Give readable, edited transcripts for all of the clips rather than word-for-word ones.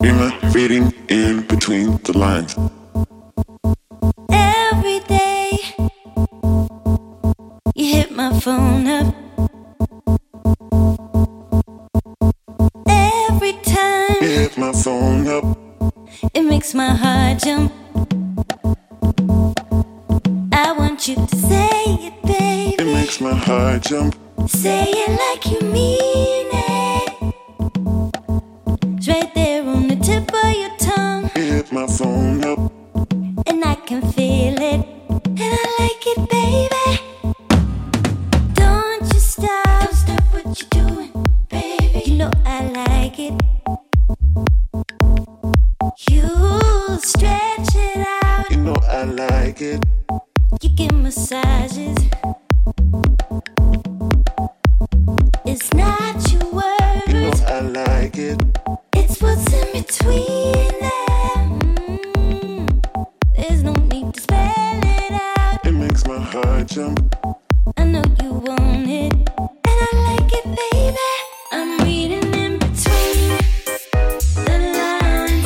Am I reading in between the lines? Every day you hit my phone up. Every time You hit my phone up. it makes my heart jump. I want you to say it, baby. It makes my heart jump. Say it like you mean it. It's right there on the tip of your tongue. You hit my phone up. And I can feel it. And I like it, baby. Don't you stop. Don't stop what you're doing, baby. You know I like it. You stretch it out. You know I like it. You give massages. It's not your words. You know I like it. It's what's in between them. There's no need to spell it out. It makes my heart jump. I know you want it, and I like it, baby. I'm reading in between the lines.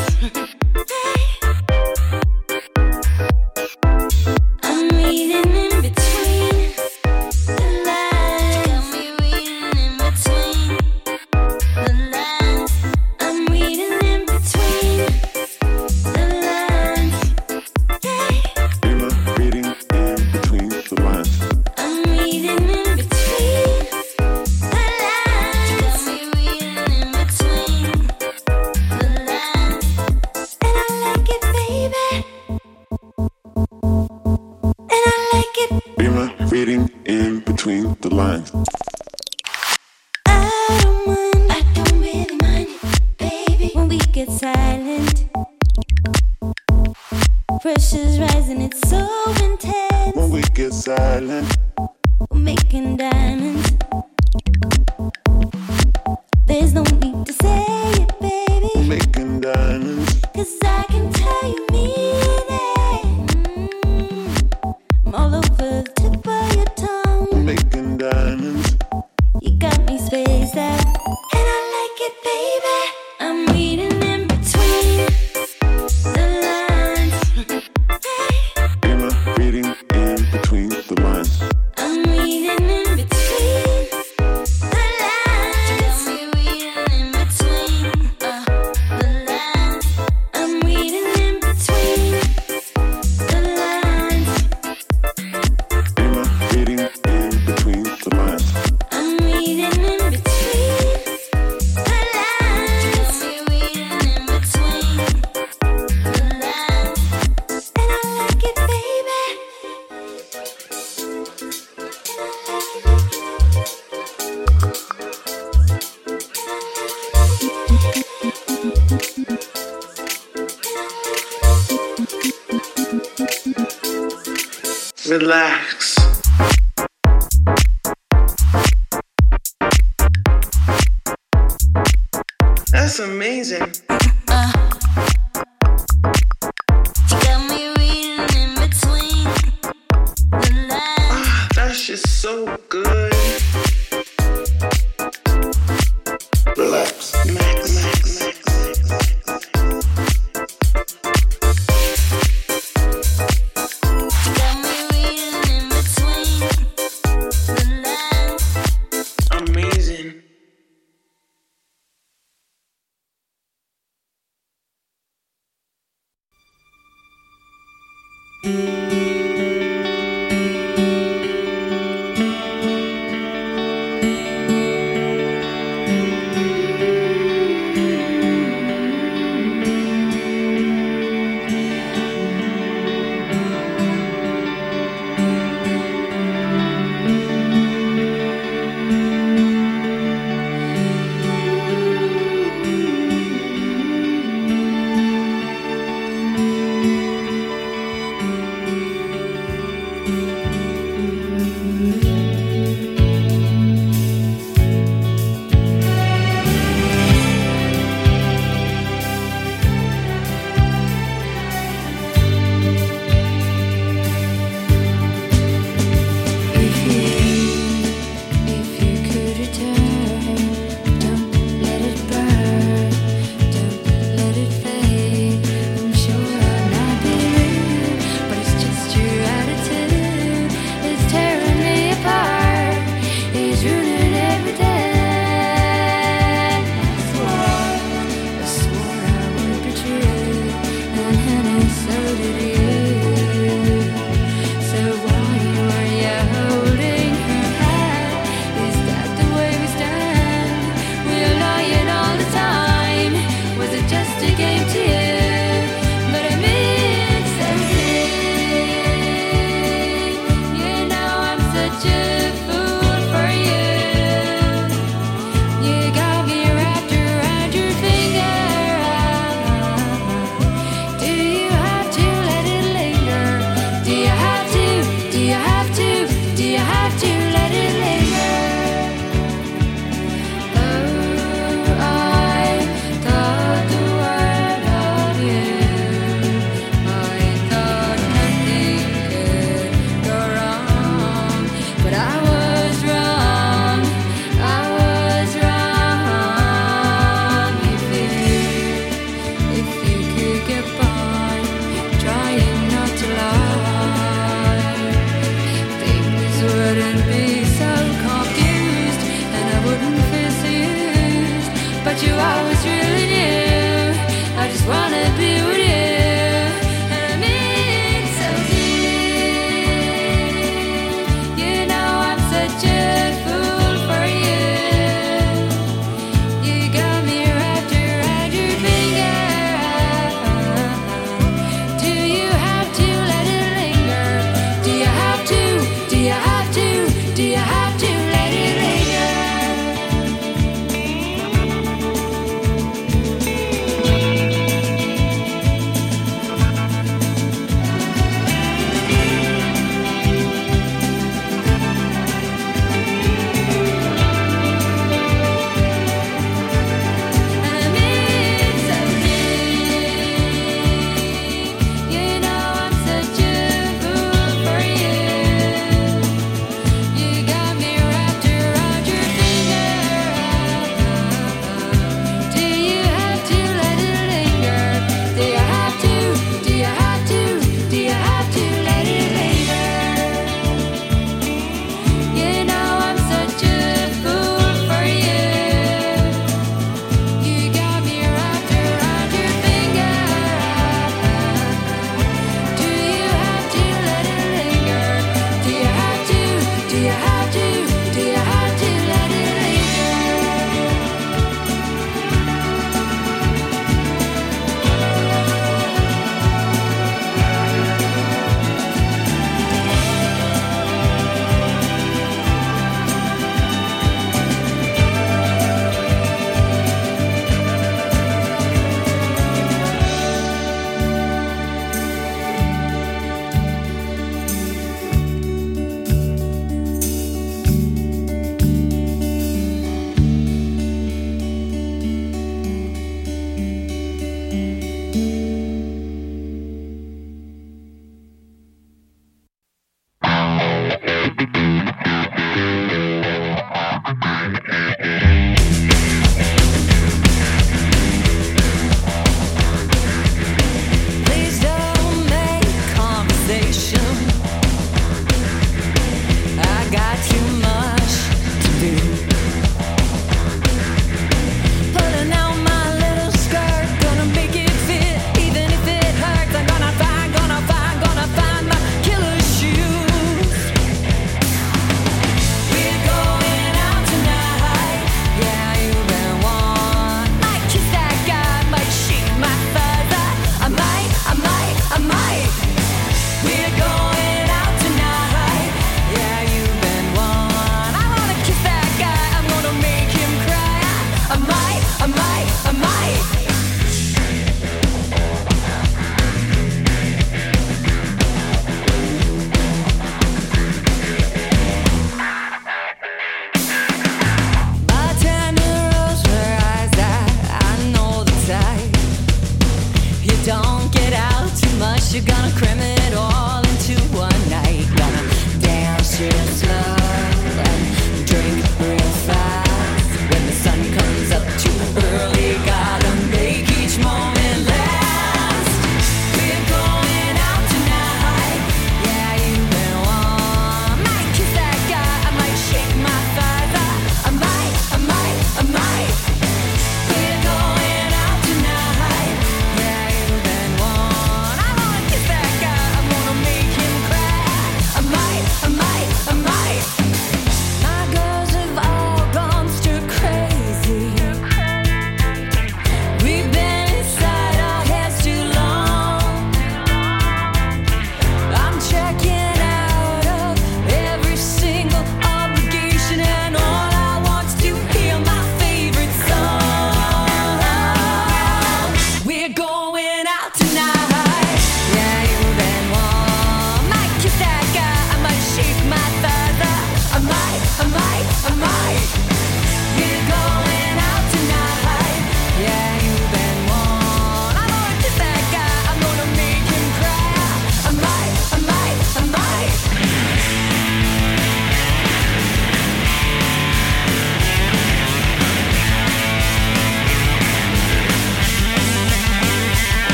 I'm reading in between the lines. Got me reading in between the lines. I'm reading in between the lines. Am I reading in between the lines? I'm reading in between the lines. Got me reading in between the lines. And I like it, baby. And I like it. Am I reading in between the lines? I don't really mind it, baby. When we get silent, pressure's rising, it's so intense. When we get silent, We're making diamonds. There's no need to say it, baby. we're making diamonds. 'Cause I can tell you mean it. I'm all over the tip of your We're tongue. making diamonds. You got me spaced out. And I like it, baby. I'm reading in between the lines. Am I reading in between the lines? I'm reading in between the lines. Got me reading in between the lines. I'm reading in between the lines. Am I reading in between the lines? I'm reading in between the lines. Got me reading in between the lines. And I like it, baby. Relax. That's amazing. You got me reading in between the lines. That's just so good. Relax. Max. You got me reading in between the lines. Amazing. really do. I just wanna be with you. And I mean so deep. You know I'm such a fool for you. You got me wrapped around your finger. Do you have to let it linger? Do you have to? Do you have to? Do you have to let it linger? And I mean so deep. You know I'm such a fool for you. You got me wrapped around your finger. Do you have to let it linger? Do you have to? Do you have to? Do you have to let it linger? You know I'm such a fool for you. You got me wrapped around your finger. Do you have to let it linger? Do you have to? Do you have to? Do you have to let it linger? Please don't make conversation. I got too much to do. Pulling out my little skirt, gonna make it fit, even if it hurts. I'm gonna find my killer shoes. We're going out tonight. Yeah, you've been one. Might kiss that guy, might shake my fuzz. I might. We're going out tonight. Yeah, you've been one. I wanna kiss that guy. I'm gonna make him cry. I might. Bartender rolls her eyes. I know the type. You don't get out too much. You're gonna cram it all into one night. Gonna dance real slow and drink real fast. When the sun comes up too early, gotta make each moment last. We're going out tonight. Yeah, you've been one. Might kiss that guy. I might shake my thighs. I might. We're going out tonight. Yeah, you've been one. I wanna kiss that guy. I'm gonna make him cry. I might.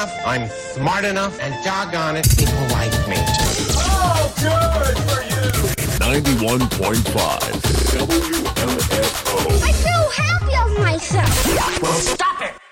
enough, I'm smart enough, and doggone it, people like me. Oh, good for you! 91.5 WMFO. I'm so happy of myself. Well, stop it!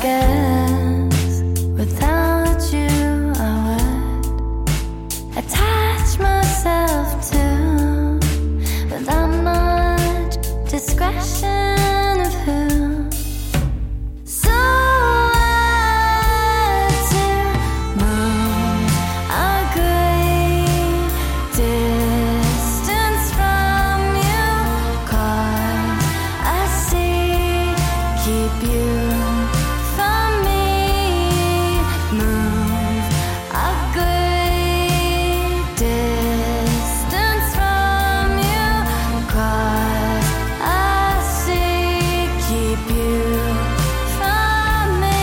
guess without you I would attach myself to, without much discretion of who. So I had to move a great distance from you, 'cause I see, keep you from me. Move a great distance from you, 'cause I see, keep you from me.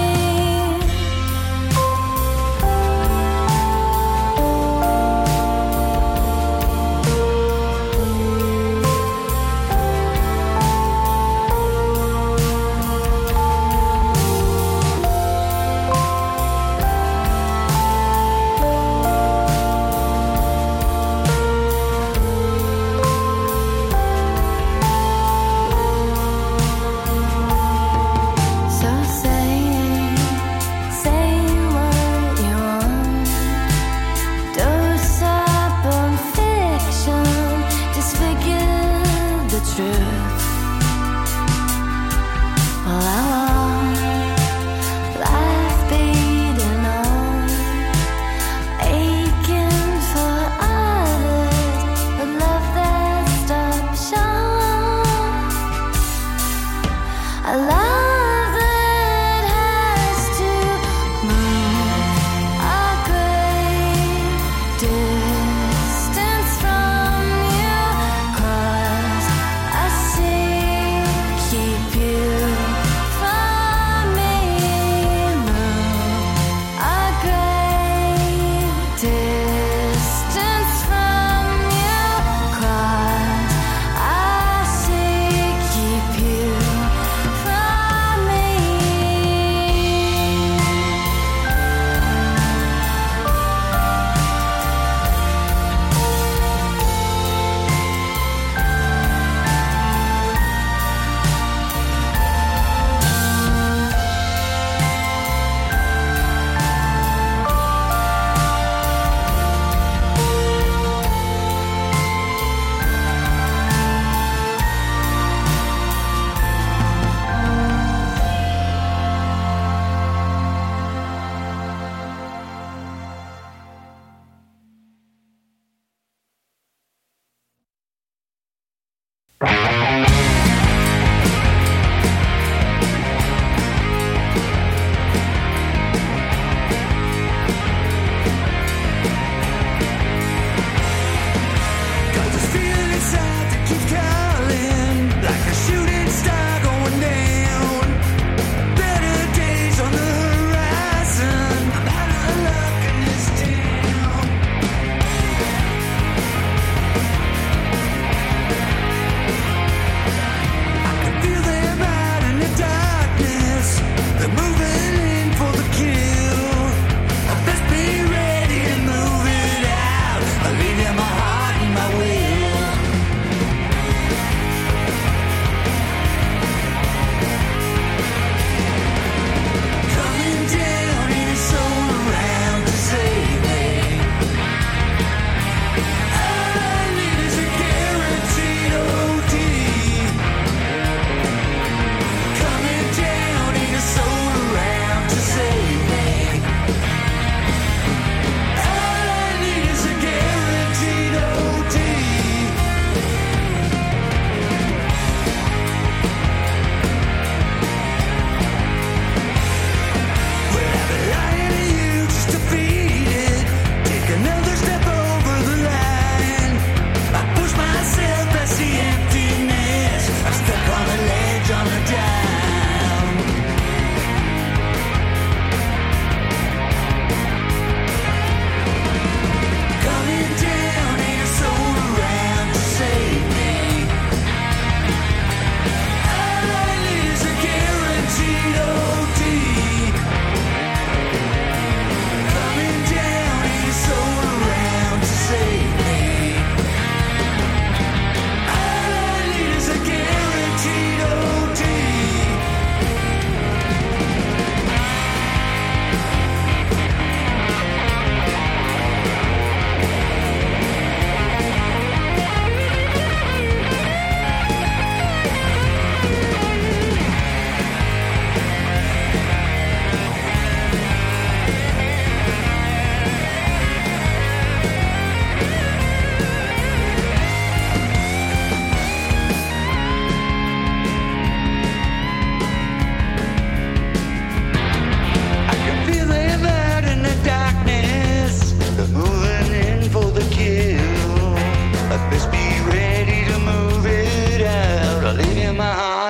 So say what you want. Dose up on fiction, disfigure the truth. Well, I want life beating on, aching for others, but love that stops short. A love that has to move a great distance from you, 'cause I see, keep you from me. Move a great distance from you, 'cause I see, keep you from me. Got this feeling inside that keeps calling, like a shooting star going down. Better days on the horizon. I'm out of luck in this town.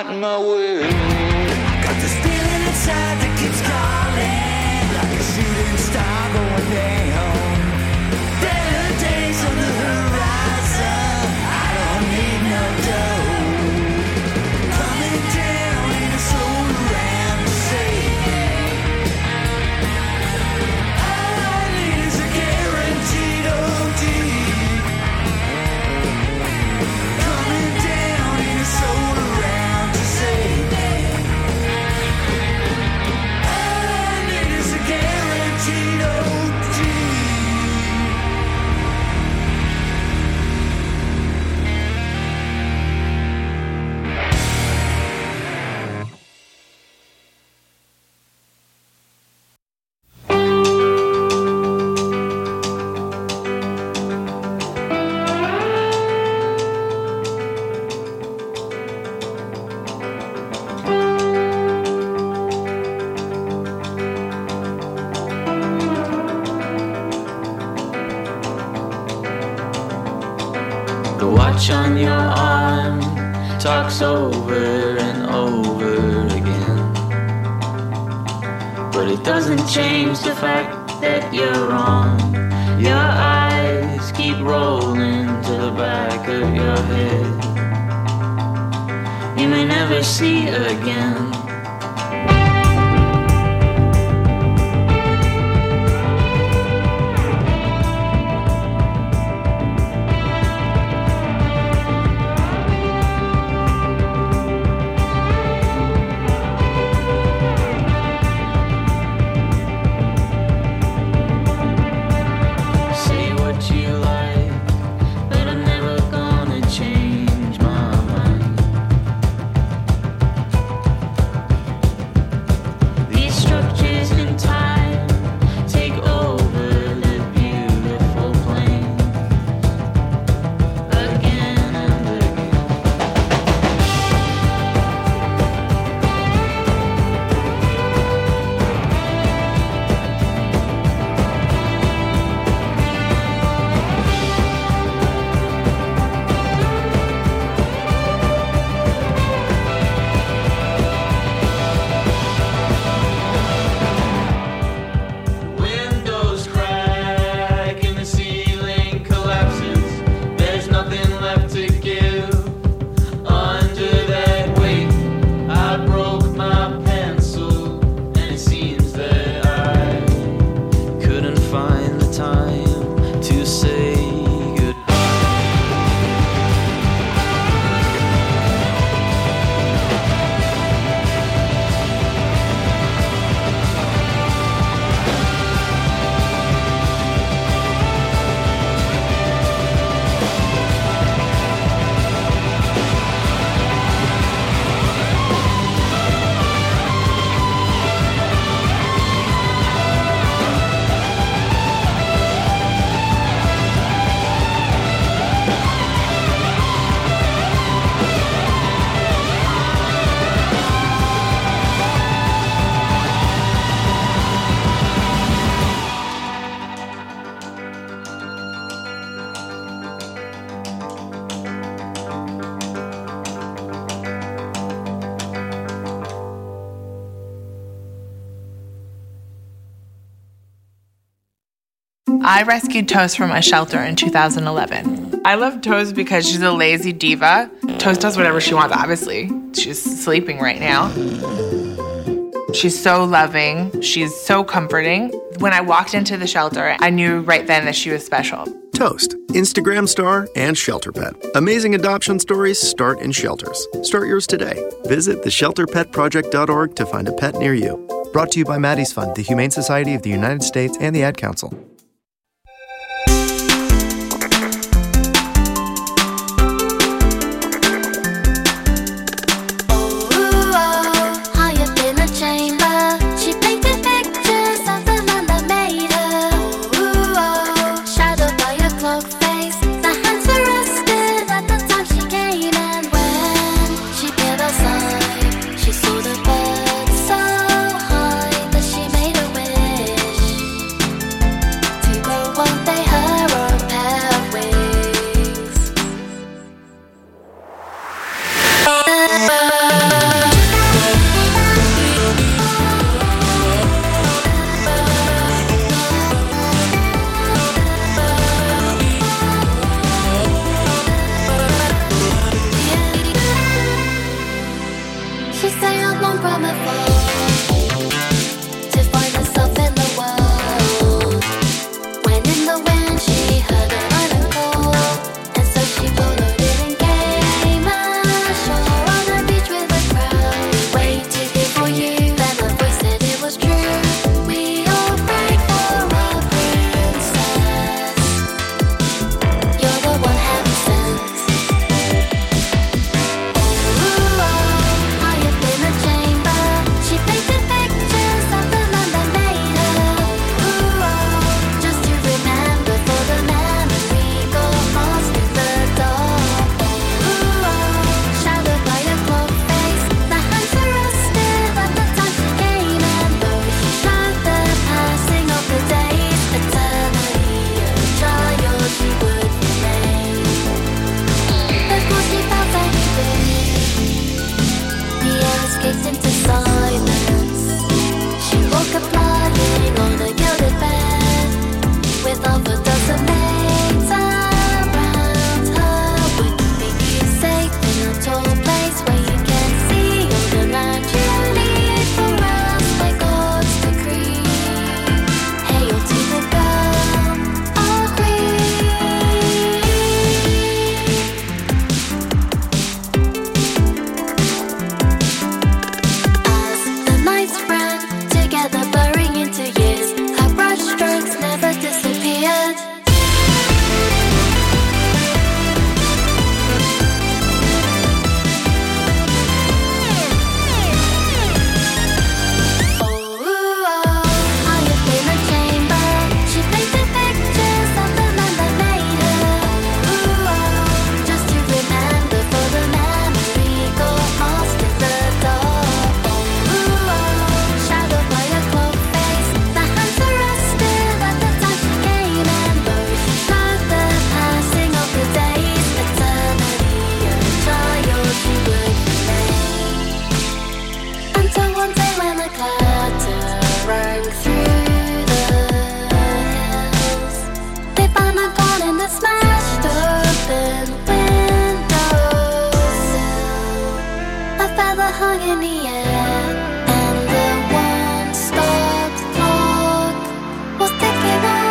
not my will. Got this feeling inside that keeps calling, like a shooting star going down. Better days on the horizon, I don't need no dough. Coming down in a soul around to say, all I need is a guaranteed OD. Coming down in a soul around to say, all I need is a guaranteed OD. The watch on your arm talks over and over again, but it doesn't change the fact that you're wrong. Your eyes keep rolling to the back of your head. You may never see again. Say what you like, but I'm never gonna change my mind. These structures in time take over the beautiful plane again and again. Windows crack and the ceiling collapses. There's nothing left to give under that weight. I broke my pencil, and it seems that I couldn't find the time to say goodbye. I rescued Toast from a shelter in 2011. I love Toast because she's a lazy diva. Toast does whatever she wants, obviously. She's sleeping right now. She's so loving. She's so comforting. When I walked into the shelter, I knew right then that she was special. Toast, Instagram star, and shelter pet. Amazing adoption stories start in shelters. Start yours today. Visit theshelterpetproject.org to find a pet near you. Brought to you by Maddie's Fund, the Humane Society of the United States, and the Ad Council. hung in the air, and the one-stop clock was ticking on.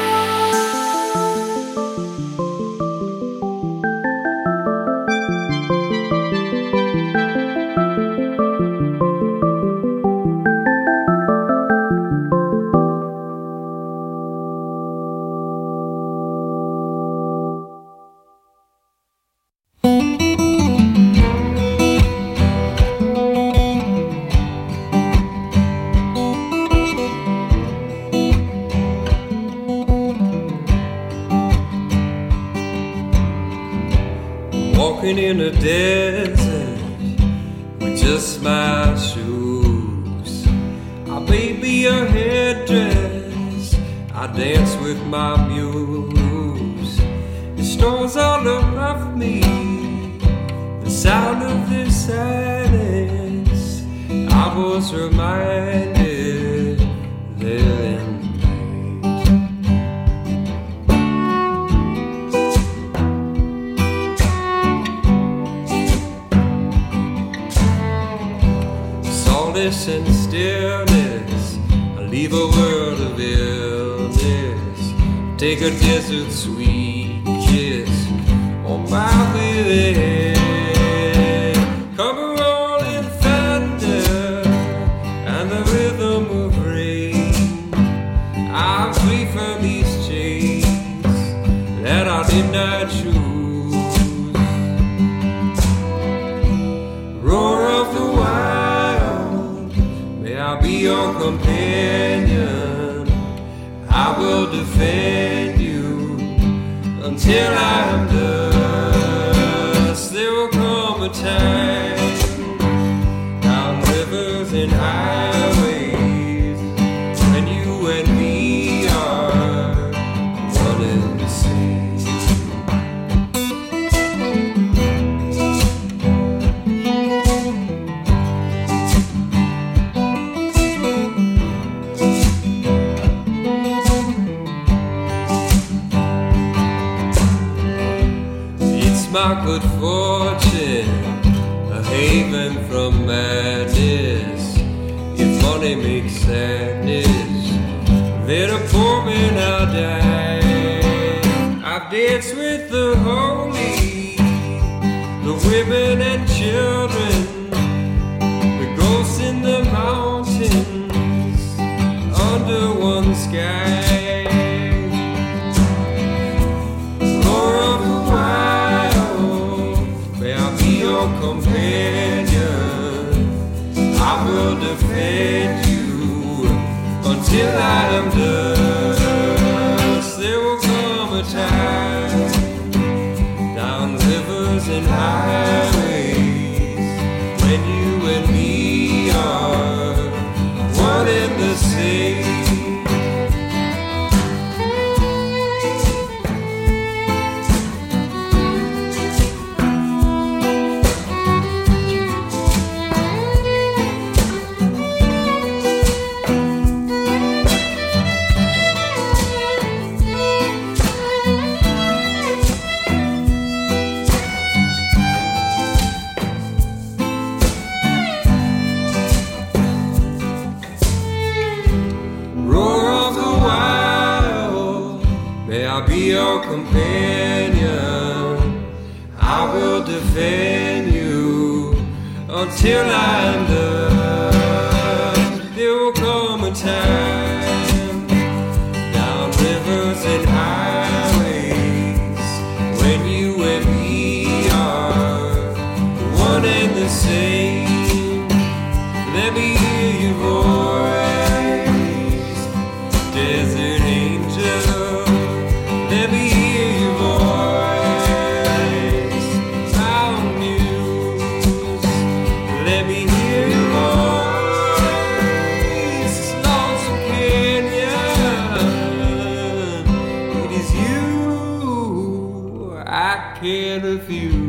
Walking in a desert with just my shoes. I baby your headdress, I dance with my muse. The stars all above me, the sound of their silence. I was reminded they're in and stillness. I leave a world of illness. Take a desert sweet kiss on my way. Come a rolling thunder and the rhythm of rain. I'm free from these chains that I did not choose. Roar of the wild, I'll be your companion. I will defend you until I am dust. There will come a time down rivers and highways when you and me are one and the same. My good fortune, a haven from madness. If money makes sadness, then a poor man I'll die. I've danced with the holy, the women and children, the ghosts in the mountains, under one sky. Companion, I will defend you until I am dust. There will come a time down rivers and highways when you and me are one and the same. Your companion, I will defend you until I'm done. There will come a time down rivers and highways when you and me are one and the same. Let me hear your voice, desert angel. Let me hear your voice, sound news. Let me hear your voice, Lonesome Canyon. It is you I can't refuse.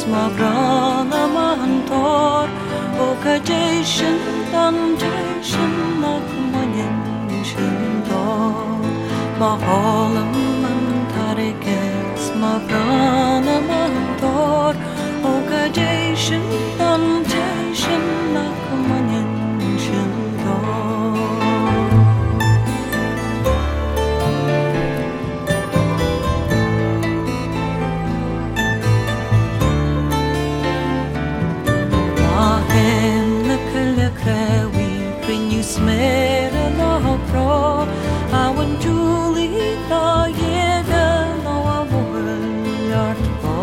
Smagrana mantor occasion temptation nakmanyan shindo maholam mantarikes Smagrana mantor occasion temptation nakmanyan shindo Smera no pro awan Julie no yega no award po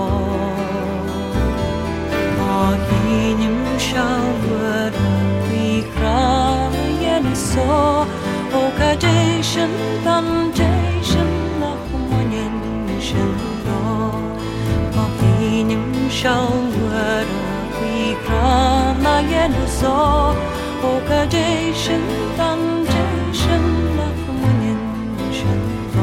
Mahinim shower we cry and so occasion temptation no manyan shindo Mahinim shower we cry and so occasion temptation nakmanyan shindo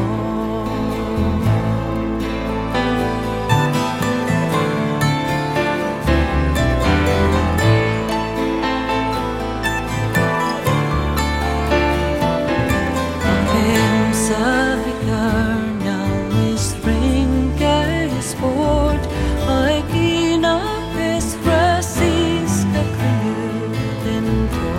Him sa hikarna is ringa sport ay kinapis rasis kakayutin ko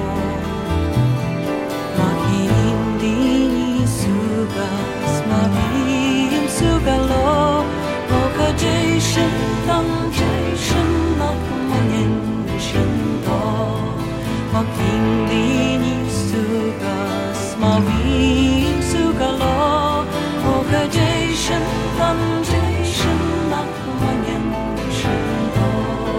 Sugalo, occasion, temptation, nakmanyan shindo. Makindini sugas, mawin sugalo, occasion, temptation, nakmanyan shindo.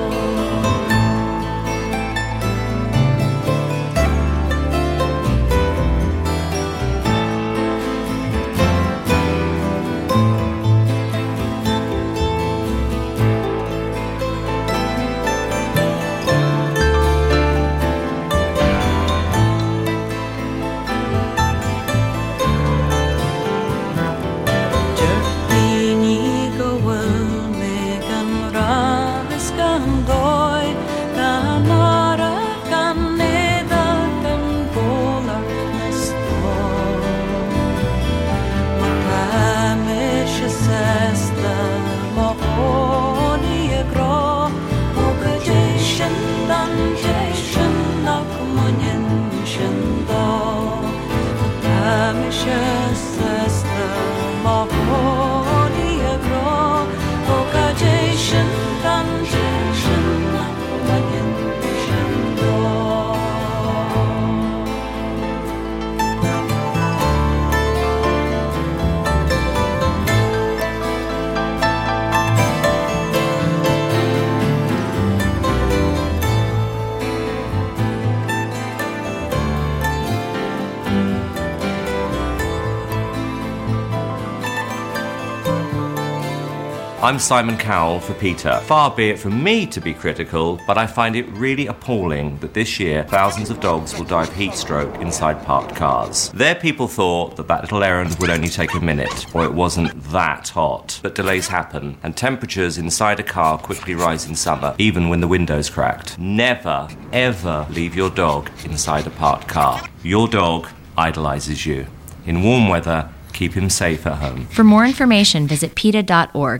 I'm Simon Cowell for Peter. Far be it from me to be critical, but I find it really appalling that this year thousands of dogs will die of heat stroke inside parked cars. Their people thought that little errand would only take a minute, or it wasn't that hot. But delays happen, and temperatures inside a car quickly rise in summer, even when the window's cracked. Never, ever leave your dog inside a parked car. Your dog idolizes you. In warm weather, keep him safe at home. For more information, visit PETA.org.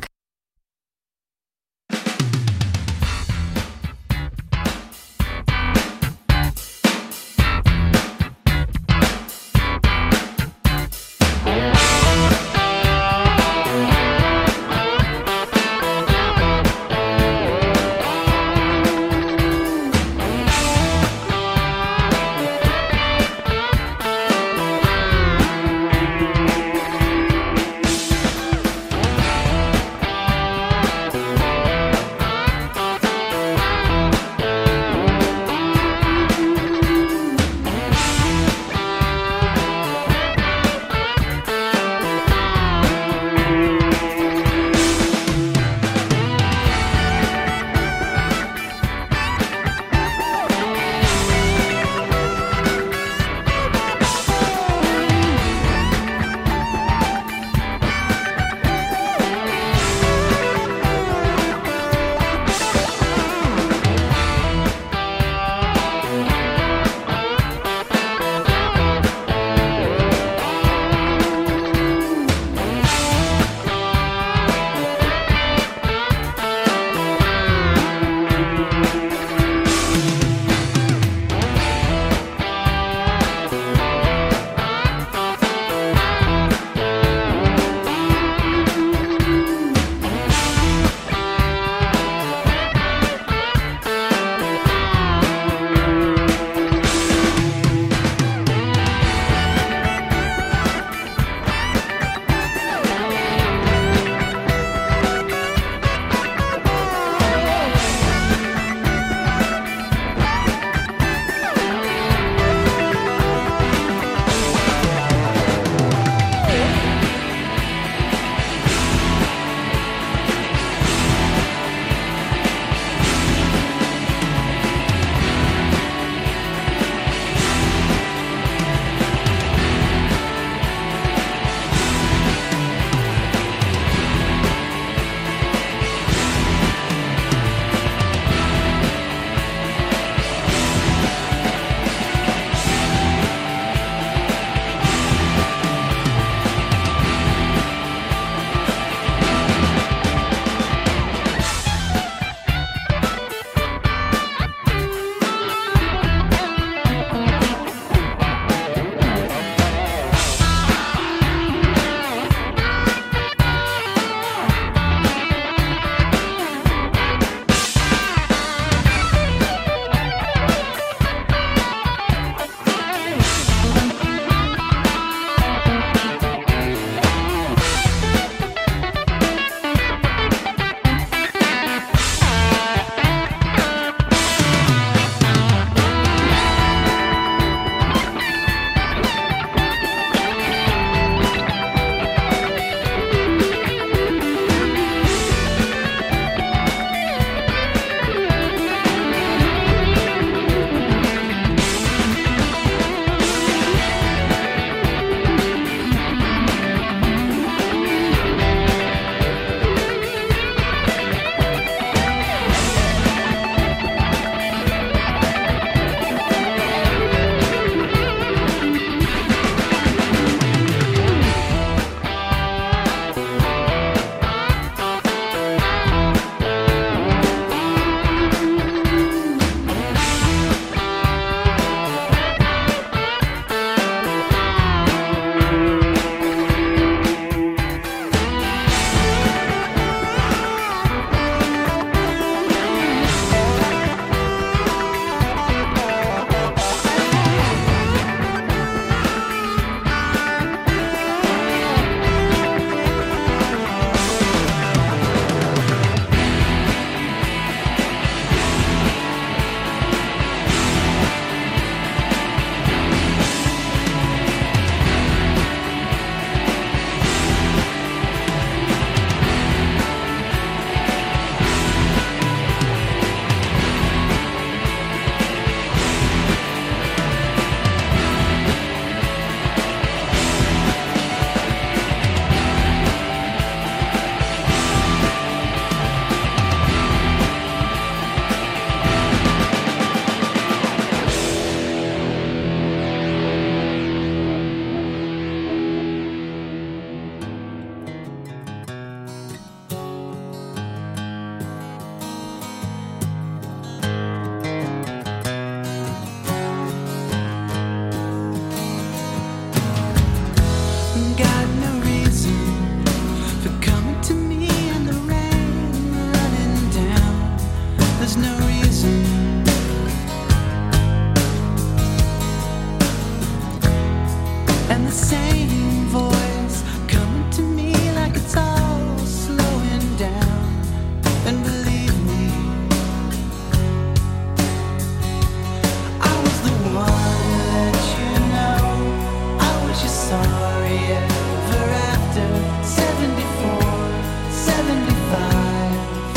let you know I was just sorry ever after 74, 75.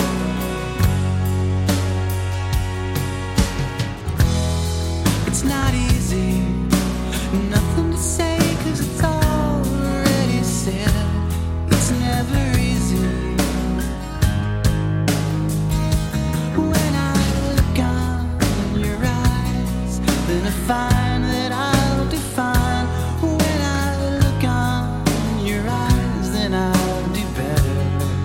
It's not easy, nothing to say 'cause it's already said. It's never easy. When I look on your eyes, then I find that I'll define. When I look on your eyes, then I'll do better.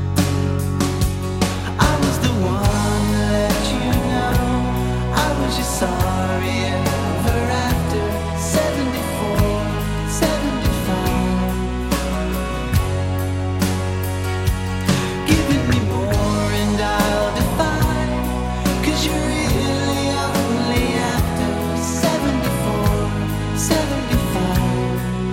I was the one to let you know I was just sorry ever after 74, 75. Giving me more and I'll define, 'cause you're really only after 74, 75.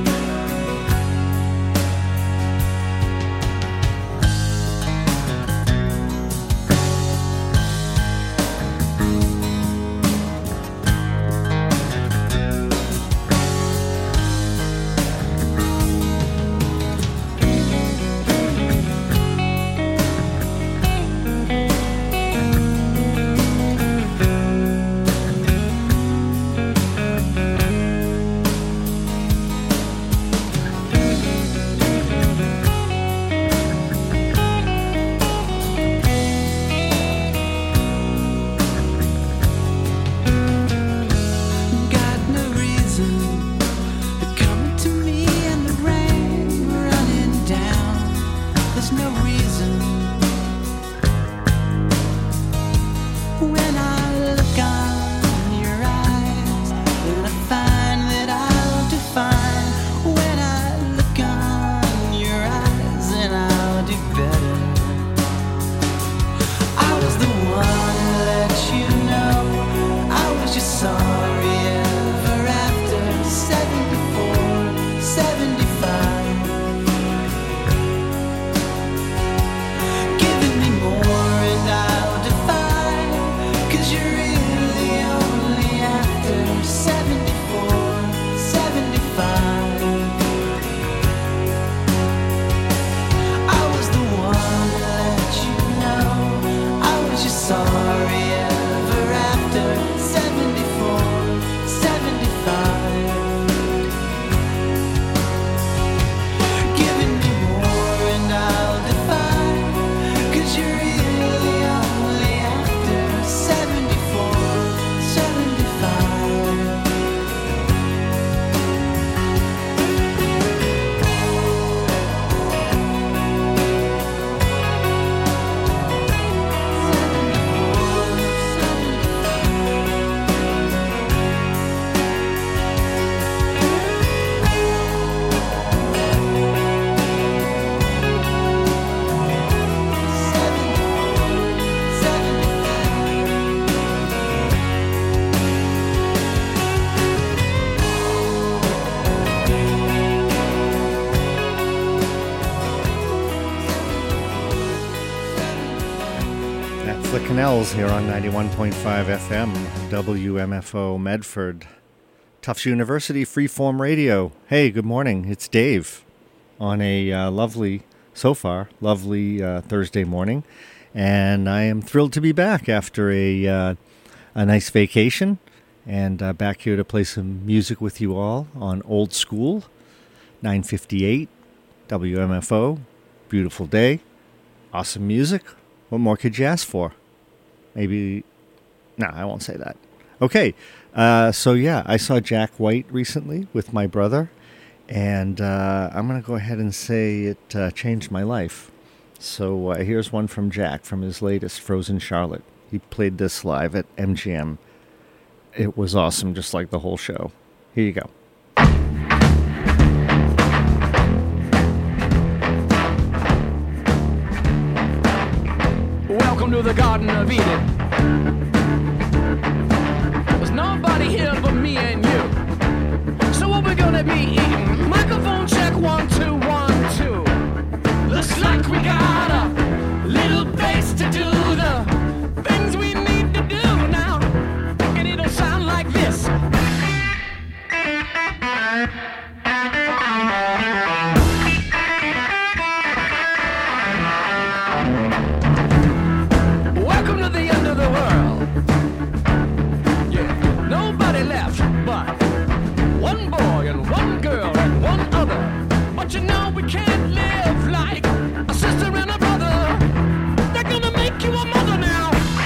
Got no reason. They're coming to me and the rain running down. There's no reason. When I look on your eyes, then I find that I'll define. When I look on your eyes, then I'll do better. I was the one to let you know I was just sorry ever after 74, 75. Giving me more and I'll define, 'cause you're really only after 74, 75. I was the one to let you know I was just sorry ever after 74, 75. Giving me more and I'll define, 'cause you're really only after 74, 75. That's the Canals here on 91.5 FM, WMFO Medford. Tufts University Freeform Radio. Hey, good morning. It's Dave on a lovely Thursday morning. And I am thrilled to be back after a nice vacation and back here to play some music with you all on Old School, 958 WMFO. Beautiful day. Awesome music. What more could you ask for? Maybe... No, I won't say that. Okay, so yeah, I saw Jack White recently with my brother, and I'm going to go ahead and say it changed my life. So here's one from Jack from his latest, Frozen Charlotte. He played this live at MGM. It was awesome, just like the whole show. Here you go. Welcome to the Garden of Eden. There's nobody here but me and you. So what we're gonna be eating? Microphone check 1 2 1 2. Looks like we got a little bass to do the things we need to do now, and it'll sound like this. one boy and one girl and one other. But you know we can't live like a sister and a brother. They're gonna make you a mother now.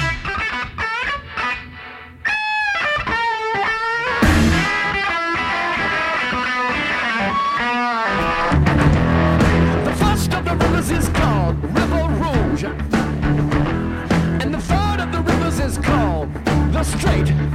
The first of the rivers is called River Rouge, and the third of the rivers is called the Strait.